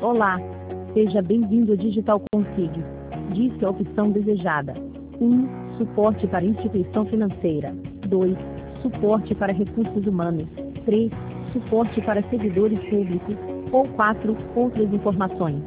Olá, seja bem-vindo ao Digital Consig. Diz a opção desejada. 1. Suporte para instituição financeira. 2. Suporte para recursos humanos. 3. Suporte para servidores públicos. Ou 4. Outras informações.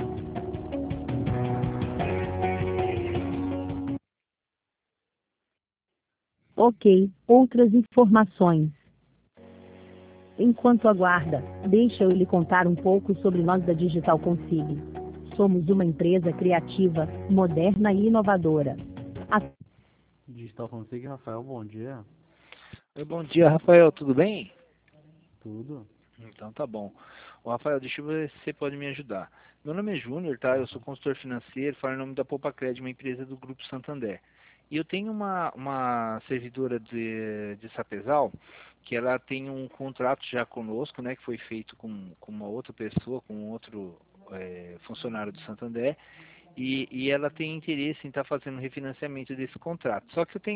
Ok, outras informações. Enquanto aguarda, deixa eu lhe contar um pouco sobre nós da Digital Consig. Somos uma empresa criativa, moderna e inovadora. Digital Consig, Rafael, bom dia. Oi, bom dia, Rafael, tudo bem? Tudo? Então tá bom. Ô, Rafael, deixa eu ver se você pode me ajudar. Meu nome é Júnior, tá? Eu sou consultor financeiro, falo em nome da Poupacred, uma empresa do Grupo Santander. E eu tenho uma servidora de Sapezal, que ela tem um contrato já conosco, né? Que foi feito com uma outra pessoa, com outro funcionário do Santander. E ela tem interesse em estar fazendo refinanciamento desse contrato. Só que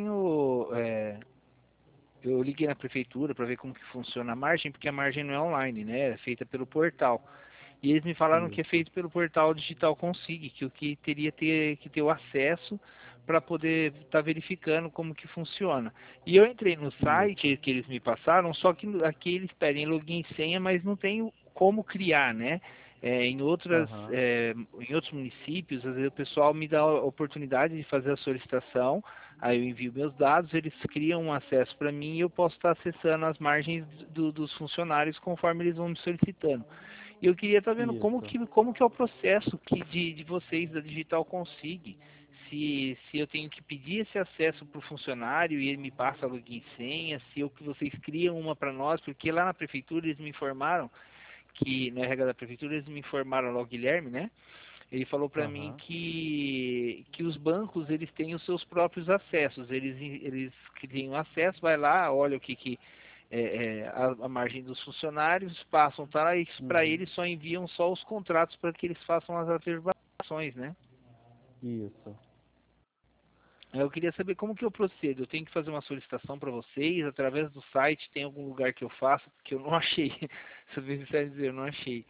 eu liguei na prefeitura para ver como que funciona a margem, porque a margem não é online, né? É feita pelo portal. E eles me falaram que é feito pelo portal Digital Consig, que o que teria que ter o acesso para poder estar verificando como que funciona. E eu entrei no site que eles me passaram, só que aqui eles pedem login e senha, mas não tem como criar, né? Em outros municípios, às vezes o pessoal me dá a oportunidade de fazer a solicitação, aí eu envio meus dados, eles criam um acesso para mim e eu posso estar acessando as margens dos funcionários conforme eles vão me solicitando. E eu queria estar vendo como que é o processo de vocês da Digital Consig. Se eu tenho que pedir esse acesso para o funcionário e ele me passa login e senha, se vocês criam uma para nós, porque lá na prefeitura eles me informaram que, na RH da prefeitura, eles me informaram lá, o Guilherme, né? Ele falou para mim que os bancos, eles têm os seus próprios acessos, eles têm um acesso, vai lá, olha o que a margem dos funcionários, passam para isso, para eles só enviam só os contratos para que eles façam as averbações, né? Isso. Eu queria saber como que eu procedo. Eu tenho que fazer uma solicitação para vocês através do site? Tem algum lugar que eu faço? Porque eu não achei. Se eu sincero dizer, eu não achei.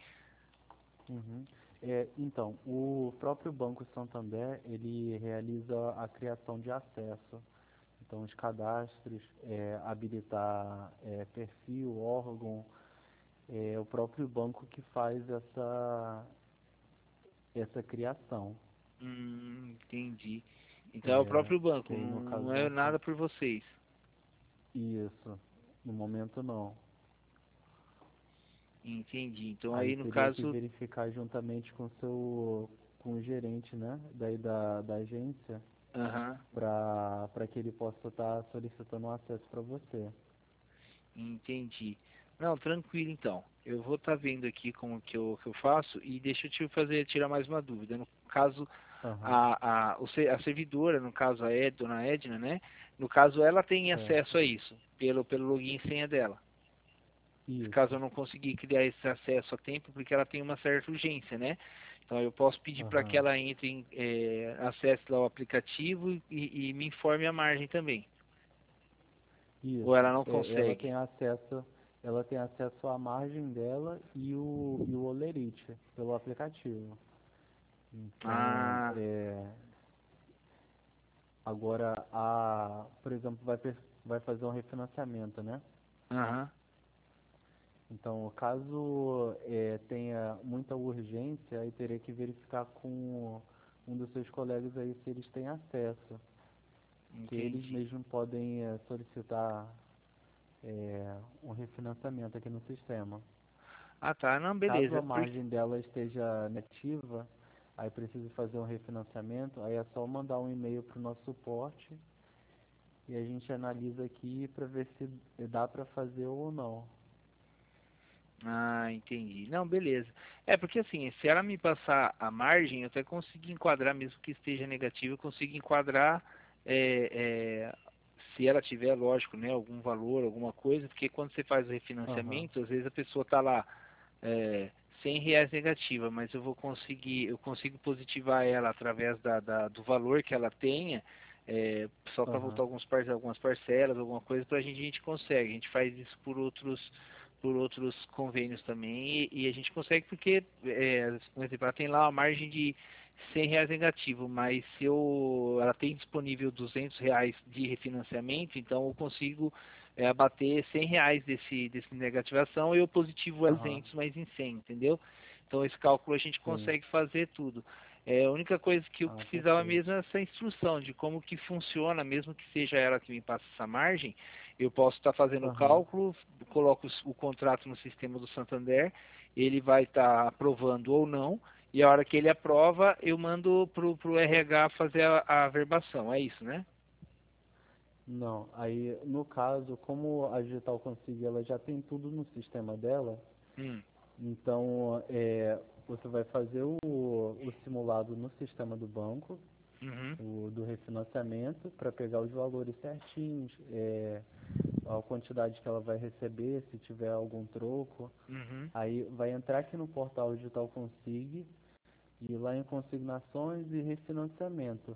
Então, o próprio Banco Santander, ele realiza a criação de acesso. Então, os cadastros, habilitar perfil, órgão, é o próprio banco que faz essa criação. Entendi. Então é o próprio banco, Que aí, no caso, não é nada por vocês. Isso. No momento, não. Entendi. Então Aí aí no teria que caso... verificar juntamente com o gerente, né, daí da agência, para que ele possa estar solicitando um acesso para você. Entendi. Não, tranquilo então. Eu vou estar vendo aqui como que eu faço e deixa eu tirar mais uma dúvida. No caso, a servidora, no caso dona Edna, né? No caso, ela tem acesso a isso, pelo login e senha dela. Caso eu não conseguir criar esse acesso a tempo, porque ela tem uma certa urgência, né? Então eu posso pedir para que ela entre acesse lá o aplicativo e me informe a margem também. Isso. Ou ela não consegue? Ela tem acesso à margem dela e o olerite pelo aplicativo. Então, agora, por exemplo, vai fazer um refinanciamento, né? Então, caso tenha muita urgência, aí teria que verificar com um dos seus colegas aí se eles têm acesso. Que eles mesmos podem solicitar um refinanciamento aqui no sistema. Não, beleza. Caso a margem dela esteja negativa, aí precisa fazer um refinanciamento, aí é só mandar um e-mail para o nosso suporte e a gente analisa aqui para ver se dá para fazer ou não. Entendi. Não, beleza. Porque assim, se ela me passar a margem, eu até consigo enquadrar, mesmo que esteja negativo, eu consigo enquadrar, se ela tiver, lógico, né, algum valor, alguma coisa, porque quando você faz o refinanciamento, às vezes a pessoa está lá, R$ 100 negativa, mas eu consigo positivar ela através do valor que ela tenha, só para voltar algumas parcelas, alguma coisa, a gente consegue. A gente faz isso por outros convênios também, e a gente consegue porque, por exemplo, ela tem lá uma margem de R$ 100 negativo, mas se ela tem disponível R$ 200 de refinanciamento, então eu consigo abater R$ 100 desse negativação e o positivo é 200 mais em 100, entendeu? Então esse cálculo a gente consegue fazer tudo. A única coisa que eu precisava mesmo é essa instrução de como que funciona, mesmo que seja ela que me passe essa margem, eu posso estar fazendo o cálculo, coloco o contrato no sistema do Santander, ele vai estar aprovando ou não, e a hora que ele aprova, eu mando pro RH fazer a averbação, é isso, né? Não, aí no caso, como a Digital Consigo ela já tem tudo no sistema dela, então você vai fazer o simulado no sistema do banco, do refinanciamento, para pegar os valores certinhos, a quantidade que ela vai receber, se tiver algum troco. Aí vai entrar aqui no portal Digital Consigo e lá em consignações e refinanciamento.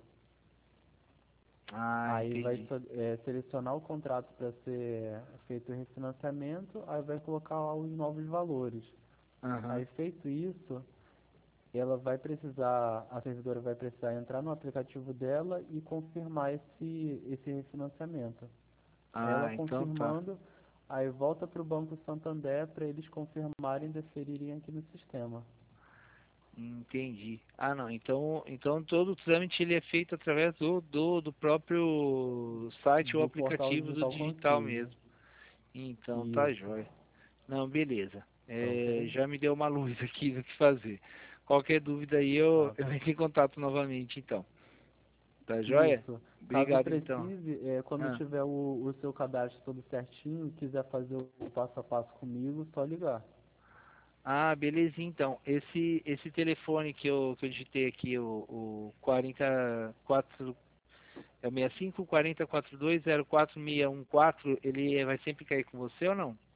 Aí vai selecionar o contrato para ser feito o refinanciamento, aí vai colocar lá os novos valores. Aí feito isso, a servidora vai precisar entrar no aplicativo dela e confirmar esse refinanciamento. Ela confirmando, aí volta para o Banco Santander para eles confirmarem e deferirem aqui no sistema. Entendi. Não, então todo o trâmite ele é feito através do próprio site ou aplicativo do digital mesmo. Então tá jóia. Não, beleza. Já me deu uma luz aqui do que fazer. Qualquer dúvida aí eu entro em contato novamente então. Tá jóia? Isso. Obrigado Caso então. precise, quando tiver o seu cadastro todo certinho, quiser fazer o passo a passo comigo, só ligar. Belezinha então. Esse telefone que eu digitei aqui, o 44 é o 65 40 42 04 614, ele vai sempre cair com você ou não?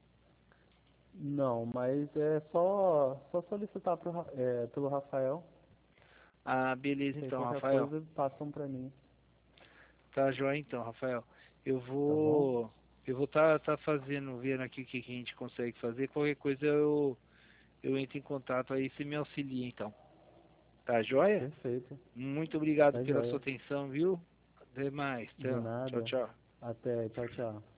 Não, mas é só solicitar pelo Rafael. Beleza então, Qualquer Rafael. coisa, passam para mim. Tá joia então, Rafael. Eu Tá bom? vou tá vendo aqui o que a gente consegue fazer. Qualquer coisa eu entro em contato aí, você me auxilia então. Tá joia? Perfeito. Muito obrigado Tá pela sua joia. atenção, viu? Até mais. De Tchau, nada. tchau. Até. Tchau, tchau.